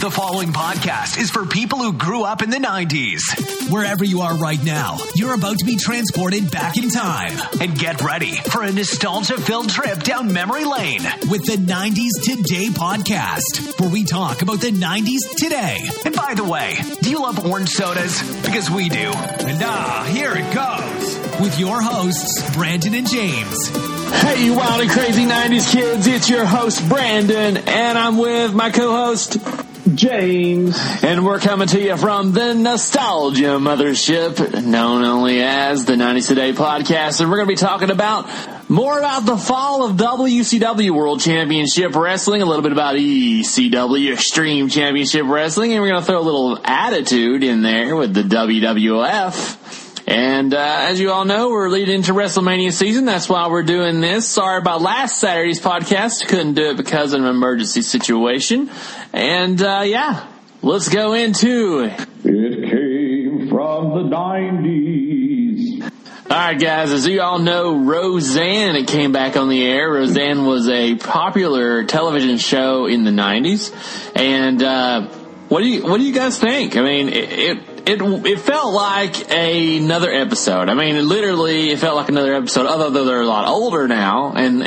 The following podcast is for people who grew up in the 90s. Wherever you are right now, you're about to be transported back in time. And get ready for a nostalgia-filled trip down memory lane with the 90s Today podcast, where we talk about the 90s today. And by the way, do you love orange sodas? Because we do. And here it goes. With your hosts, Brandon and James. Hey, you wild and crazy 90s kids, it's your host, Brandon, and I'm with my co-host, James. And we're coming to you from the Nostalgia Mothership, known only as the 90s Today podcast, and we're going to be talking about more about the fall of WCW World Championship Wrestling, a little bit about ECW Extreme Championship Wrestling, and we're going to throw a little attitude in there with the WWF. And as you all know, we're leading into WrestleMania season. That's why we're doing this. Sorry about last Saturday's podcast. Couldn't do it because of an emergency situation. And let's go into It came from the 90s. All right, guys. As you all know, Roseanne came back on the air. Roseanne was a popular television show in the 90s. And what do you guys think? I mean, it felt like another episode. I mean, literally, it felt like another episode. Although they're a lot older now, and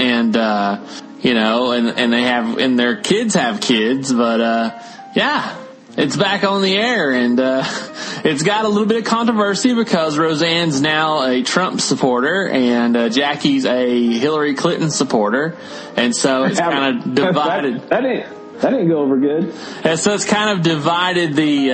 they have, and their kids have kids. But it's back on the air, and it's got a little bit of controversy because Roseanne's now a Trump supporter, and Jackie's a Hillary Clinton supporter, and so it's kind of divided. That didn't go over good. And so it's kind of divided the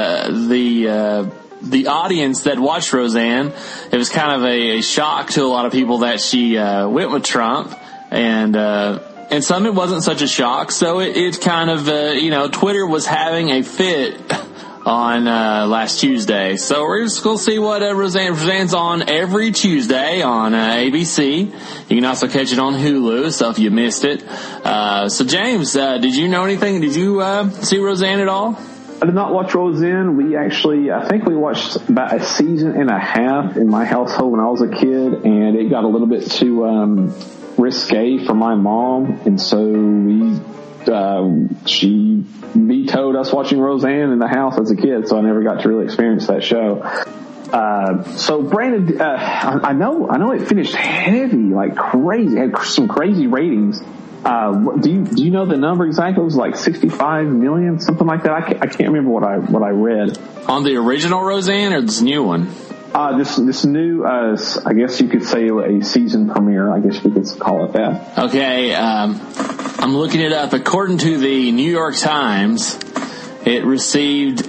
audience that watched Roseanne. It was kind of a shock to a lot of people that she went with Trump, and some it wasn't such a shock. So it kind of Twitter was having a fit on last Tuesday. So we're just going to see what Roseanne's on every Tuesday on ABC. You can also catch it on Hulu, so if you missed it. So James, did you know anything? Did you see Roseanne at all? I did not watch Roseanne. I think we watched about a season and a half in my household when I was a kid, and it got a little bit too risque for my mom, and so she vetoed us watching Roseanne in the house as a kid, so I never got to really experience that show. So Brandon, I know it finished heavy, like crazy, had some crazy ratings. Do you know the number exactly? It was like 65 million, something like that. I can't remember what I read. On the original Roseanne or this new one? This new, I guess you could say a season premiere. I guess we could call it that. Okay, I'm looking it up. According to the New York Times, it received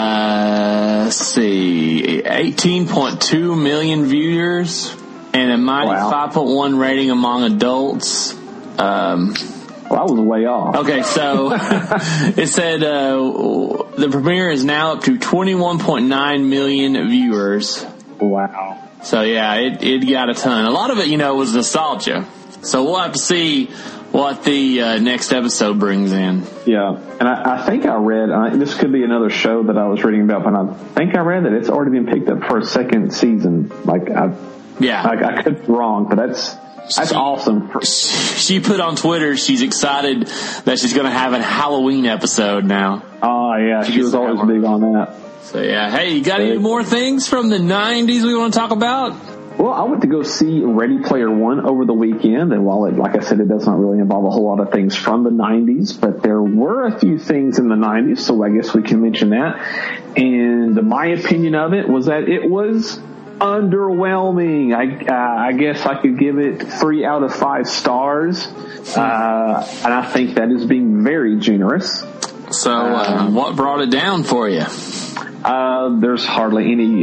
18.2 million viewers and a mighty 5.1 rating among adults. Well, I was way off. Okay, so it said the premiere is now up to 21.9 million viewers. Wow. So yeah, it got a ton. A lot of it, was nostalgia. So we'll have to see what the next episode brings in. Yeah, and I think I read, this could be another show that I was reading about, but I think I read that it's already been picked up for a second season. I could be wrong, but that's awesome. She put on Twitter she's excited that she's going to have a Halloween episode now. Oh, yeah, she was always big on that. So, yeah. Hey, you got any more things from the 90s we want to talk about? Well, I went to go see Ready Player One over the weekend, and while like I said, it doesn't really involve a whole lot of things from the 90s, but there were a few things in the 90s, so I guess we can mention that. And my opinion of it was that it was underwhelming. I guess I could give it 3 out of 5 stars, and I think that is being very generous. So, what brought it down for you? There's hardly any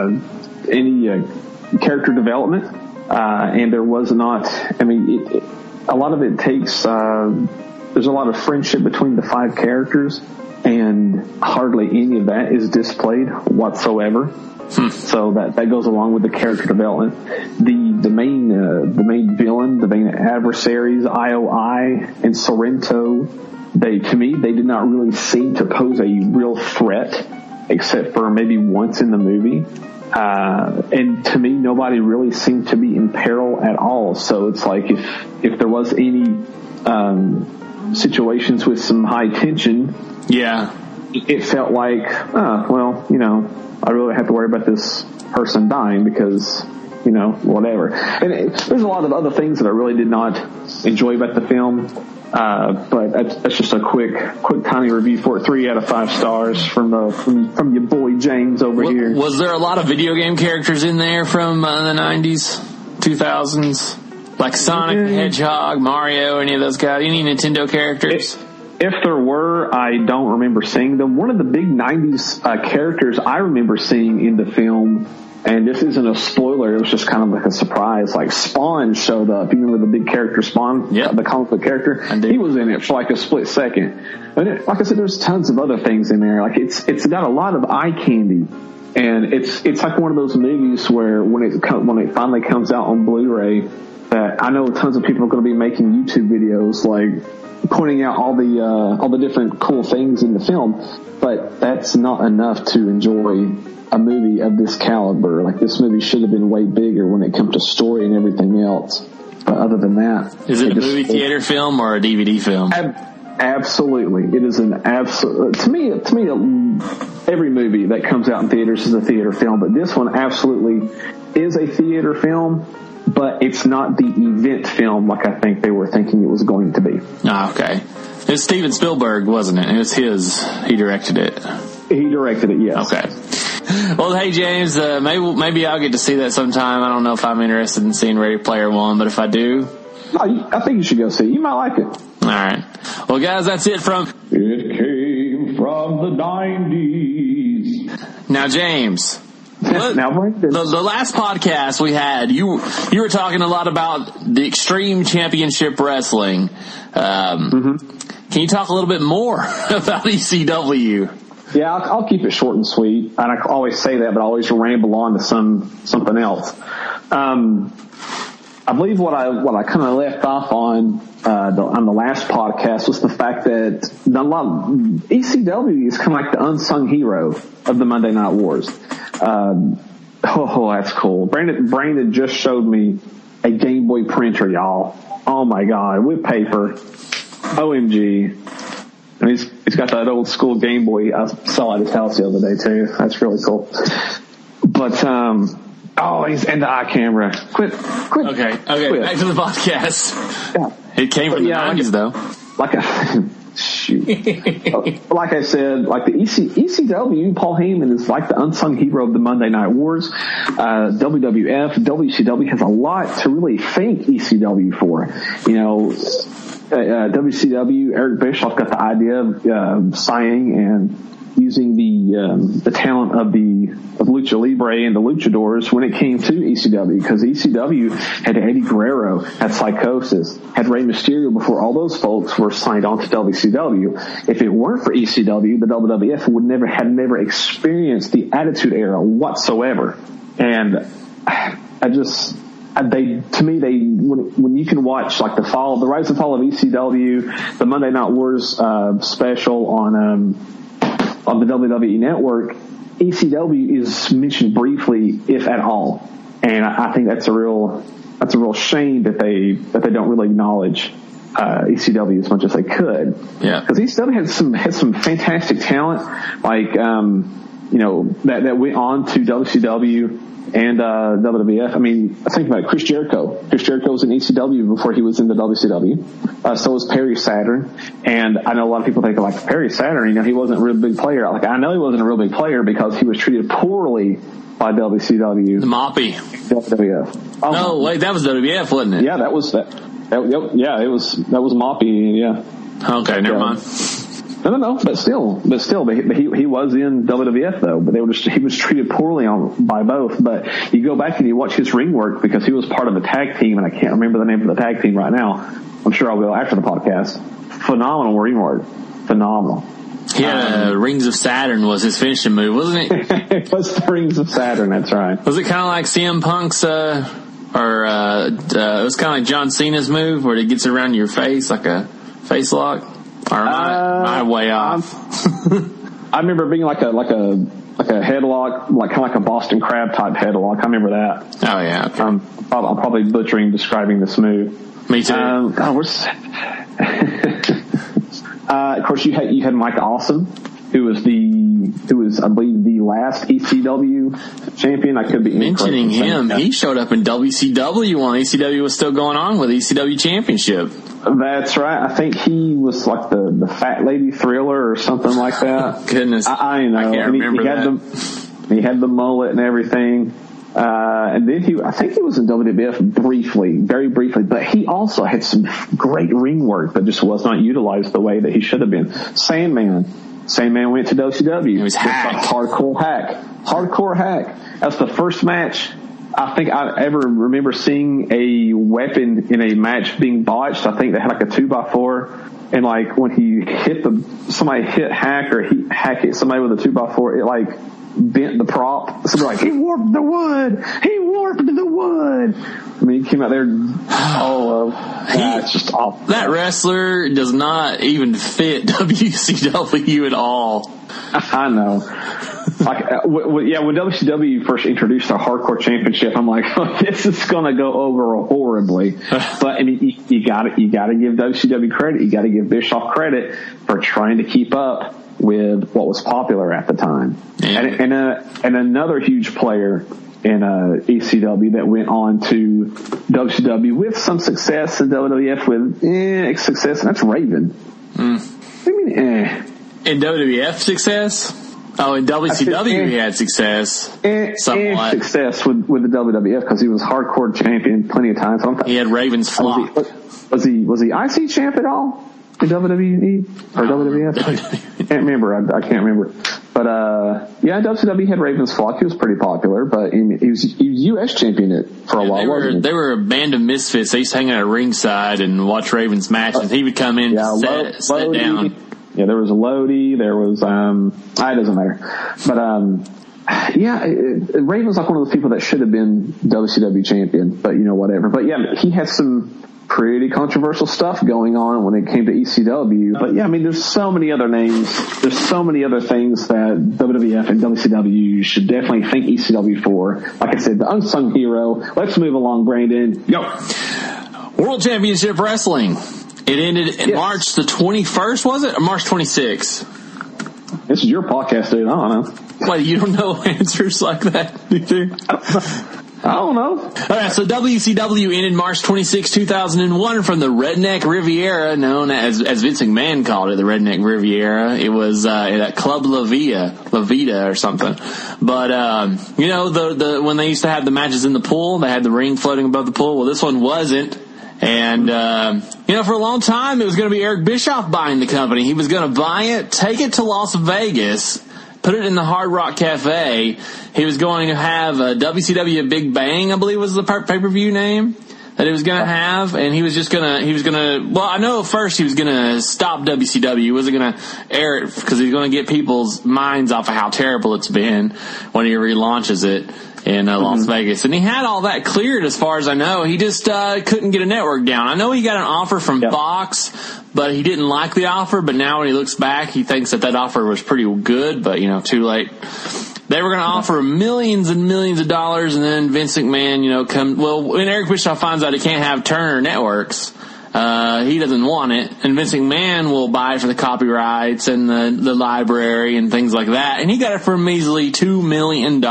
character development, and there was not. I mean, a lot of it takes. There's a lot of friendship between the 5 characters, and hardly any of that is displayed whatsoever. So that goes along with the character development. The main villain, the main adversaries, IOI and Sorrento, they did not really seem to pose a real threat, except for maybe once in the movie. And to me, nobody really seemed to be in peril at all. So it's like if there was any situations with some high tension. Yeah. It felt like, I really have to worry about this person dying because, whatever. And there's a lot of other things that I really did not enjoy about the film. But that's just a quick tiny review for it. 3 out of 5 stars from your boy James over here. Was there a lot of video game characters in there from the 90s, 2000s? Like Sonic the Hedgehog, Mario, any of those guys? Any Nintendo characters? If there were, I don't remember seeing them. One of the big 90s characters I remember seeing in the film, and this isn't a spoiler, it was just kind of like a surprise, like Spawn showed up. You remember the big character Spawn? Yep. The comic book character? He was in it for like a split second. And like I said, there's tons of other things in there. Like it's got a lot of eye candy. And it's like one of those movies where when it finally comes out on Blu-ray, that I know tons of people are going to be making YouTube videos like pointing out all the different cool things in the film, but that's not enough to enjoy a movie of this caliber. Like, this movie should have been way bigger when it comes to story and everything else. But other than that, is it a movie theater film or a DVD film? Absolutely, it is an absolute. To me, every movie that comes out in theaters is a theater film, but this one absolutely is a theater film. But it's not the event film like I think they were thinking it was going to be. Oh, okay. It's Steven Spielberg, wasn't it? It was his. He directed it. He directed it, yes. Okay. Well, hey, James, maybe I'll get to see that sometime. I don't know if I'm interested in seeing Ready Player One, but if I do... I think you should go see it. You might like it. All right. Well, guys, that's it from... It came from the 90s. Now, James... Now, the last podcast we had, you were talking a lot about the Extreme Championship Wrestling. Can you talk a little bit more about ECW? Yeah, I'll keep it short and sweet. And I always say that, but I always ramble on to something else. I believe what I kind of left off on the last podcast was the fact that ECW is kind of like the unsung hero of the Monday Night Wars. That's cool. Brandon just showed me a Game Boy printer, y'all. Oh my God, with paper. OMG. And he's got that old school Game Boy I saw at his house the other day too. That's really cool. But, he's in the eye camera. Quit. Okay. Quit. Back to the podcast. Yeah. It came from the 90s though. Shoot. Like I said, like the ECW, Paul Heyman is like the unsung hero of the Monday Night Wars. WWF, WCW has a lot to really thank ECW for. WCW, Eric Bischoff got the idea of signing and using the talent of Lucha Libre and the Luchadors when it came to ECW, because ECW had Eddie Guerrero, had Psychosis, had Rey Mysterio before all those folks were signed on to WCW. If it weren't for ECW, the WWF would never experienced the Attitude Era whatsoever. And when you can watch like the rise and fall of ECW, the Monday Night Wars special on the WWE Network, ECW is mentioned briefly, if at all, and I think that's a real shame that they don't really acknowledge ECW as much as they could. Yeah, because ECW had some fantastic talent, like that went on to WCW and WWF. I mean, think about it. Chris Jericho. Chris Jericho was in ECW before he was in the WCW. So was Perry Saturn. And I know a lot of people think like Perry Saturn, he wasn't a real big player. Like, I know he wasn't a real big player because he was treated poorly by WCW. The Moppy. WWF. Oh, no, wait, that was WWF, wasn't it? Yeah, that was that. Yeah, that was Moppy. Yeah. Okay, never mind. No, but still, he was in WWF though, but he was treated poorly by both. But you go back and you watch his ring work, because he was part of a tag team, and I can't remember the name of the tag team right now. I'm sure I'll go after the podcast. Phenomenal ring work. Phenomenal. Yeah, Rings of Saturn was his finishing move, wasn't it? It was the Rings of Saturn, that's right. Was it kind of like CM Punk's, it was kind of like John Cena's move, where it gets around your face like a face lock? Or am I way off? I remember being like a headlock, like kind of like a Boston Crab type headlock. I remember that. Oh yeah. Okay. I'm probably describing this move. Me too. Of course, you had Mike Awesome, who was I believe the last ECW champion. I could be mentioning him. He showed up in WCW while ECW was still going on with ECW Championship. That's right. I think he was like the Fat Lady Thriller or something like that. Goodness, I know. I can't remember that. He had the mullet and everything. And then I think he was in WWF very briefly, but he also had some great ring work that just was not utilized the way that he should have been. Sandman went to WCW. It was Hack. Hardcore Hack. That's the first match I think I ever remember seeing a weapon in a match being botched. I think they had like a 2x4, and like when he somebody hit Hack, or Hack hit somebody with a 2x4, it like bent the prop. So they're like, he warped the wood. I mean, he came out there it's just awful. That wrestler does not even fit WCW at all. I know. Like, when WCW first introduced the Hardcore Championship, I'm like, this is going to go over horribly. But I mean, you got to give WCW credit. You got to give Bischoff credit for trying to keep up with what was popular at the time. Yeah. And another huge player in ECW that went on to WCW with some success, and WWF with success, and that's Raven. I mean, In WWF success? Oh, in WCW he had success. Somewhat. Success with the WWF, because he was hardcore champion plenty of times. He had Raven's Flock. Was he IC champ at all in WWE or WWF? Can't remember. I can't remember. But WCW had Raven's Flock. He was pretty popular, but he was U.S. champion for a while. They were a band of misfits. They used to hang out at ringside and watch Raven's matches. He would come in and sit down. Yeah, there was Lodi. There was it doesn't matter. But Raven's like one of those people that should have been WCW champion, but whatever. But yeah, he had some pretty controversial stuff going on when it came to ECW. But yeah, I mean, there's so many other names. There's so many other things that WWF and WCW should definitely thank ECW for. Like I said, the unsung hero. Let's move along, Brandon. Go. World Championship Wrestling. It ended in March the 21st, was it? Or March 26th? This is your podcast, dude. I don't know. Wait, you don't know answers like that, do you? I don't know. All right, so WCW ended March 26, 2001 from the Redneck Riviera, known as Vince McMahon called it, the Redneck Riviera. It was at Club La Vida or something. But when they used to have the matches in the pool, they had the ring floating above the pool. Well, this one wasn't. And, for a long time, it was going to be Eric Bischoff buying the company. He was going to buy it, take it to Las Vegas, put it in the Hard Rock Cafe. He was going to have WCW Big Bang, I believe was the pay-per-view name that he was going to have. And I know at first he was going to stop WCW. He wasn't going to air it because he's going to get people's minds off of how terrible it's been when he relaunches it in Las Vegas. And he had all that cleared as far as I know. He just couldn't get a network down. I know he got an offer from Fox, but he didn't like the offer. But now when he looks back, he thinks that offer was pretty good, but too late. They were going to offer millions and millions of dollars, and then Vince McMahon, when Eric Bischoff finds out he can't have Turner Networks, he doesn't want it, and Vince McMahon will buy it for the copyrights and the library and things like that, and he got it for a measly $2 million.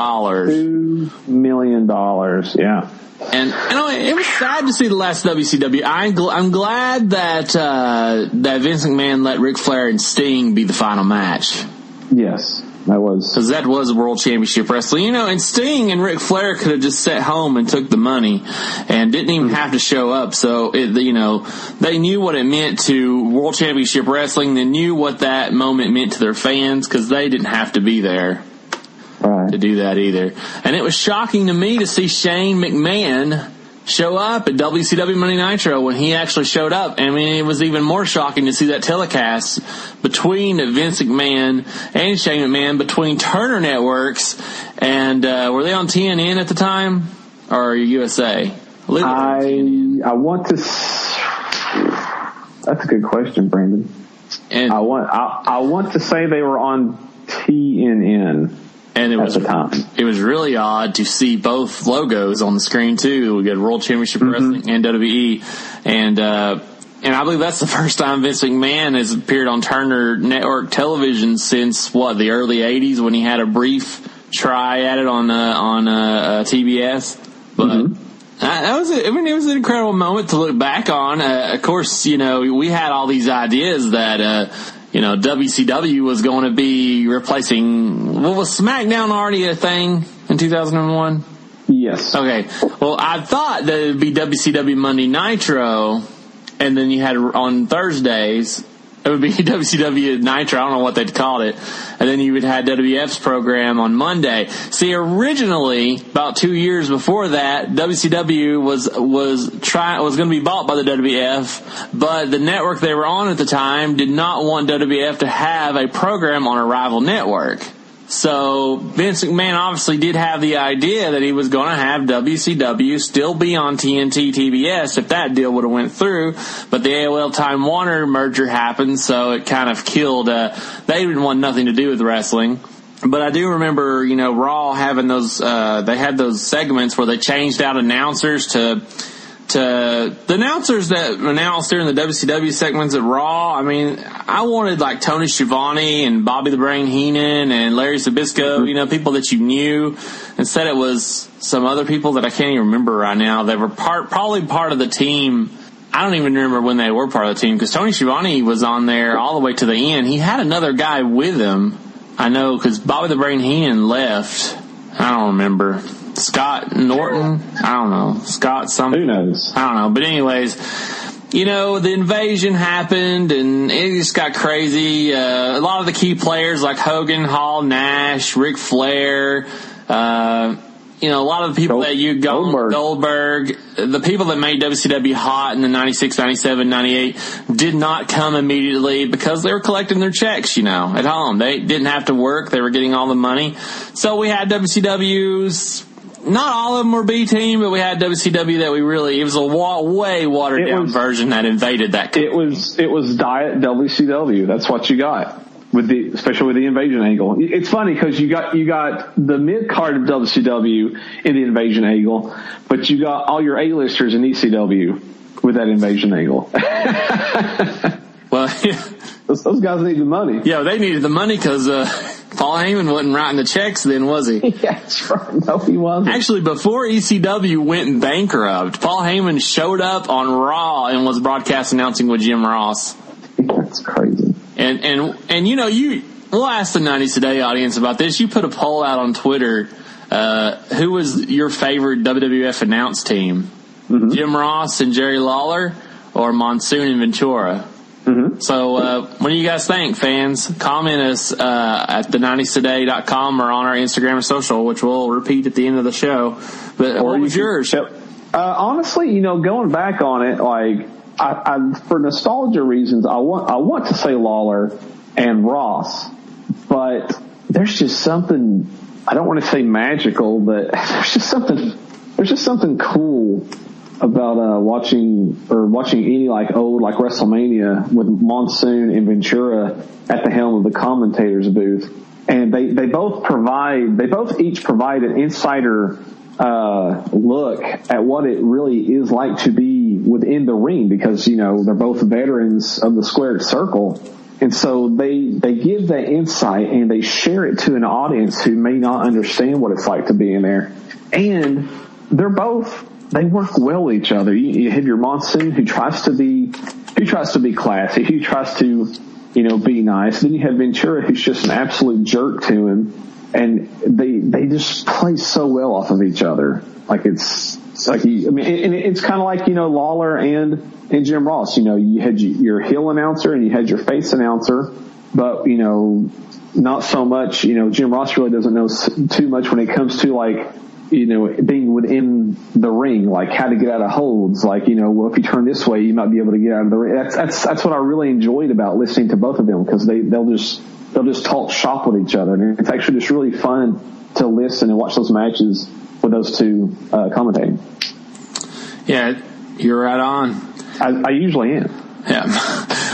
$2 million, yeah. And it was sad to see the last WCW. I'm glad that Vince McMahon let Ric Flair and Sting be the final match. Yes. Because that was World Championship Wrestling. And Sting and Ric Flair could have just sat home and took the money and didn't even have to show up. So, they knew what it meant to World Championship Wrestling. They knew what that moment meant to their fans because they didn't have to be there to do that either. And it was shocking to me to see Shane McMahon show up at WCW Monday Nitro when he actually showed up. I mean, it was even more shocking to see that telecast between Vince McMahon and Shane McMahon between Turner Networks and were they on TNN at the time or USA? I want to. That's a good question, Brandon. And I want to say they were on TNN. And it was really odd to see both logos on the screen too. We got World Championship Wrestling and WWE, and And I believe that's the first time Vince McMahon has appeared on Turner Network television since, the early 80s when he had a brief try at it on TBS. But it was an incredible moment to look back on. Of course, we had all these ideas that, WCW was going to be replacing, was SmackDown already a thing in 2001? Yes. Okay. Well, I thought that it would be WCW Monday Nitro, and then you had on Thursdays, it would be WCW Nitro, I don't know what they'd called it, and then you would have WWF's program on Monday. See, originally, about 2 years before that, WCW was going to be bought by the WWF, but the network they were on at the time did not want WWF to have a program on a rival network. So Vince McMahon obviously did have the idea that he was going to have WCW still be on TNT TBS if that deal would have went through, but the AOL Time Warner merger happened, so it kind of killed. They didn't want nothing to do with wrestling. But I do remember, Raw having those. They had those segments where they changed out announcers to the announcers that announced during the WCW segments at Raw. I mean, I wanted like Tony Schiavone and Bobby the Brain Heenan and Larry Zbyszko, people that you knew. Instead, it was some other people that I can't even remember right now. They were probably part of the team. I don't even remember when they were part of the team because Tony Schiavone was on there all the way to the end. He had another guy with him. I know because Bobby the Brain Heenan left. I don't remember. Scott Norton? I don't know. Scott something. Who knows? I don't know. But anyways, the invasion happened and it just got crazy. A lot of the key players like Hogan, Hall, Nash, Ric Flair, a lot of the people that you go, Goldberg, the people that made WCW hot in the 96, 97, 98 did not come immediately because they were collecting their checks, at home. They didn't have to work. They were getting all the money. So we had WCW's. Not all of them were B team, but we had WCW that it was a way watered down version that invaded that company. It was diet WCW. That's what you got especially with the invasion angle. It's funny because you got the mid card of WCW in the invasion angle, but you got all your A-listers in ECW with that invasion angle. Well, yeah. Those guys needed the money. Yeah, they needed the money because Paul Heyman wasn't writing the checks then, was he? Yeah, that's right. No, he wasn't. Actually, before ECW went bankrupt, Paul Heyman showed up on Raw and was broadcast announcing with Jim Ross. That's crazy. And we'll ask the 90s Today audience about this. You put a poll out on Twitter. Who was your favorite WWF announce team? Mm-hmm. Jim Ross and Jerry Lawler or Monsoon and Ventura? Mm-hmm. So what do you guys think, fans? Comment us at the90stoday.com or on our Instagram or social, which we'll repeat at the end of the show. But what was yours? Honestly, going back on it, like I for nostalgia reasons, I want to say Lawler and Ross, but there's just something, I don't want to say magical, but there's just something cool about watching any old WrestleMania with Monsoon and Ventura at the helm of the commentators booth, and they both each provide an insider look at what it really is like to be within the ring, because they're both veterans of the squared circle, and so they give that insight and they share it to an audience who may not understand what it's like to be in there, and they work well with each other. You have your Monsoon who tries to be classy, who tries to, be nice. Then you have Ventura who's just an absolute jerk to him, and they just play so well off of each other. Like it's kind of like, Lawler and Jim Ross. You had your heel announcer and you had your face announcer, but not so much. Jim Ross really doesn't know too much when it comes to being within the ring, like how to get out of holds, if you turn this way, you might be able to get out of the ring. That's what I really enjoyed about listening to both of them, because they'll just talk shop with each other, and it's actually just really fun to listen and watch those matches with those two commentating. Yeah, you're right on. I usually am. Yeah.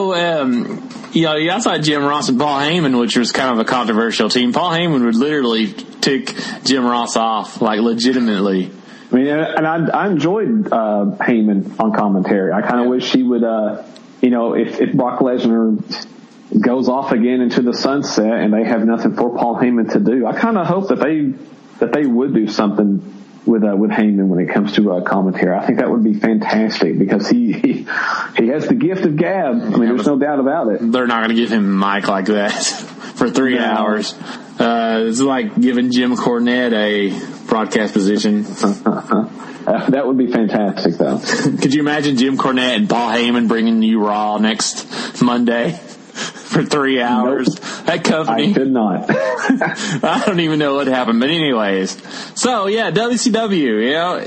But outside Jim Ross and Paul Heyman, which was kind of a controversial team, Paul Heyman would literally tick Jim Ross off, legitimately. I mean, and I enjoyed Heyman on commentary. I kind of wish he would, if Brock Lesnar goes off again into the sunset and they have nothing for Paul Heyman to do, I kind of hope that they would do something with Heyman when it comes to commentary. I think that would be fantastic because he has the gift of gab. I mean, there's no doubt about it. They're not going to give him a mic like that for 3 hours. It's like giving Jim Cornette a broadcast position. That would be fantastic, though. Could you imagine Jim Cornette and Paul Heyman bringing you Raw next Monday for 3 hours? Nope. That company. I could not. I don't even know what happened, but anyways. So yeah, WCW.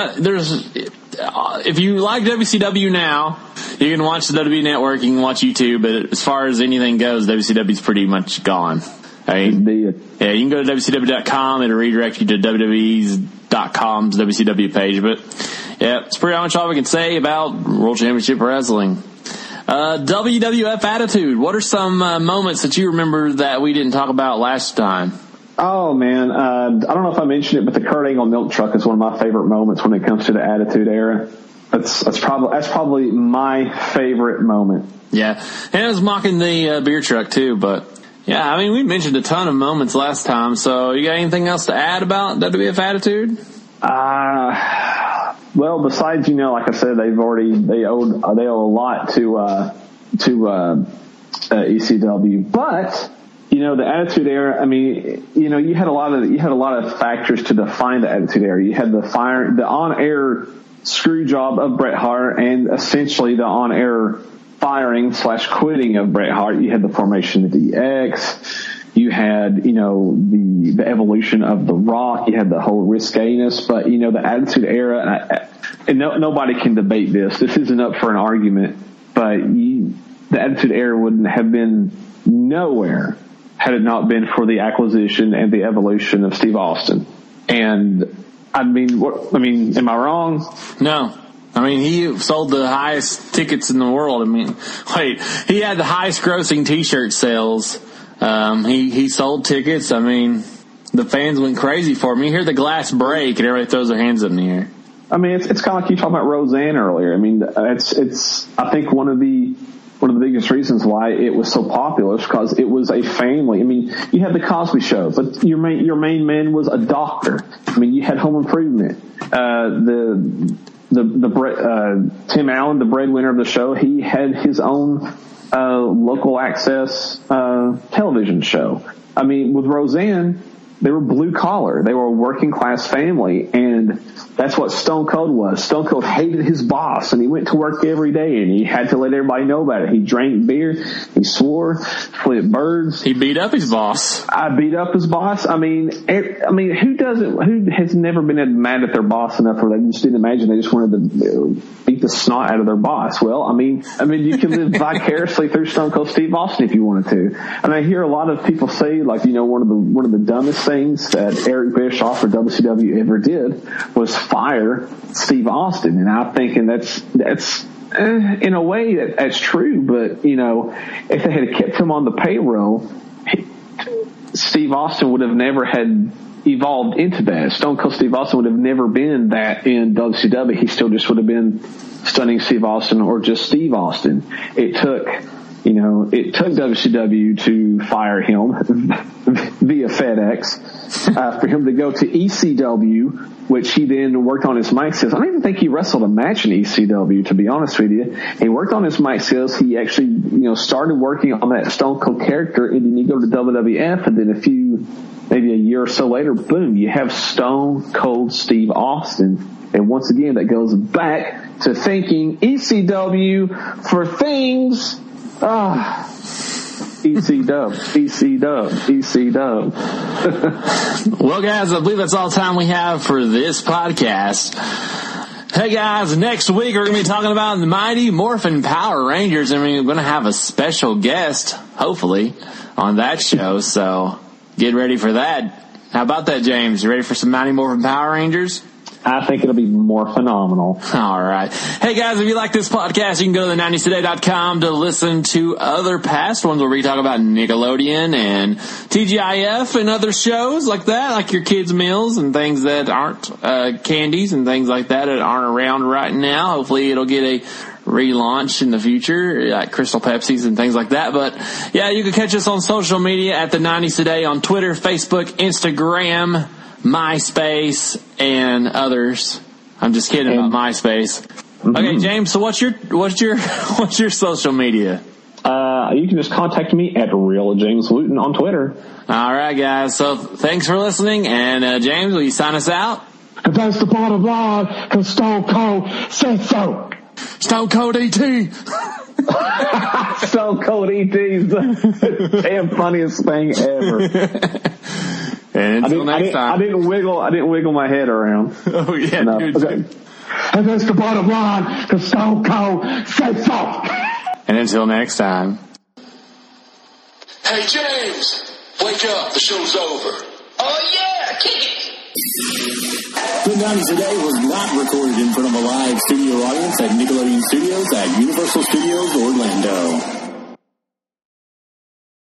If you like WCW now, you can watch the WWE Network. You can watch YouTube, but as far as anything goes, WCW's pretty much gone. Right? Yeah, you can go to WCW.com. It'll redirect you to WWE's.com's WCW page. But yeah, it's pretty much all we can say about World Championship Wrestling. WWF Attitude. What are some moments that you remember that we didn't talk about last time? Oh man, I don't know if I mentioned it, but the Kurt Angle milk truck is one of my favorite moments when it comes to the Attitude Era. That's probably my favorite moment. Yeah, and I was mocking the beer truck too, but yeah, I mean we mentioned a ton of moments last time. So you got anything else to add about WWF Attitude? Well, besides, like I said, they owe a lot to ECW, but the Attitude Era. I mean, you had a lot of factors to define the Attitude Era. You had the on-air screw job of Bret Hart, and essentially the on-air firing / quitting of Bret Hart. You had the formation of DX. You had, the evolution of The Rock. You had the whole riskayness. But, the Attitude Era, and nobody can debate this. This isn't up for an argument. But the Attitude Era wouldn't have been nowhere had it not been for the acquisition and the evolution of Steve Austin. And, am I wrong? No. I mean, he sold the highest tickets in the world. He had the highest grossing T-shirt sales. He sold tickets. I mean, the fans went crazy for him. You hear the glass break and everybody throws their hands up in the air. I mean, it's kind of like you talking about Roseanne earlier. I mean, it's I think one of the biggest reasons why it was so popular is because it was a family. I mean, you had the Cosby Show, but your main man was a doctor. I mean, you had Home Improvement. Tim Allen, the breadwinner of the show, he had his own local access television show. I mean, with Roseanne, they were blue collar. They were a working class family, and that's what Stone Cold was. Stone Cold hated his boss, and he went to work every day, and he had to let everybody know about it. He drank beer, he swore, flipped birds. He beat up his boss. I beat up his boss. I mean, who has never been mad at their boss enough where they just didn't imagine they just wanted to beat the snot out of their boss? Well, I mean, you can live vicariously through Stone Cold Steve Austin if you wanted to. And I hear a lot of people say, like, one of the dumbest things that Eric Bischoff or WCW ever did was fire Steve Austin. And I'm thinking that's in a way that's true, but if they had kept him on the payroll, Steve Austin would have never had evolved into that. Stone Cold Steve Austin would have never been that in WCW. He still just would have been Stunning Steve Austin or just Steve Austin. It took WCW to fire him via FedEx, for him to go to ECW, which he then worked on his mic skills. I don't even think he wrestled a match in ECW, to be honest with you. He worked on his mic skills. He actually, started working on that Stone Cold character, and then you go to WWF, and then maybe a year or so later, boom, you have Stone Cold Steve Austin. And once again, that goes back to thanking ECW for things. EC-dub. Well, guys, I believe that's all the time we have for this podcast. Hey, guys, next week we're going to be talking about the Mighty Morphin Power Rangers, and we're going to have a special guest, hopefully, on that show. So get ready for that. How about that, James? You ready for some Mighty Morphin Power Rangers? I think it'll be more phenomenal. All right. Hey, guys, if you like this podcast, you can go to the90stoday.com to listen to other past ones where we talk about Nickelodeon and TGIF and other shows like that, like your kids' meals and things that aren't candies and things like that aren't around right now. Hopefully it'll get a relaunch in the future, like Crystal Pepsis and things like that. But yeah, you can catch us on social media at the 90s Today on Twitter, Facebook, Instagram, MySpace, and others. I'm just kidding about MySpace. Mm-hmm. Okay, James. So what's your social media? You can just contact me at Real James Wooten on Twitter. All right, guys. So thanks for listening. And James, will you sign us out? That's the bottom line, because Stone Cold said so. Stone Cold E.T. Stone Cold E.T. is the damn funniest thing ever. And until next time. I didn't wiggle my head around. Oh yeah, dude. Okay. And that's the bottom line, because Stone Cold said so. And until next time. Hey James, wake up, the show's over. Oh yeah, kick it. The 90s Today was not recorded in front of a live studio audience at Nickelodeon Studios at Universal Studios Orlando.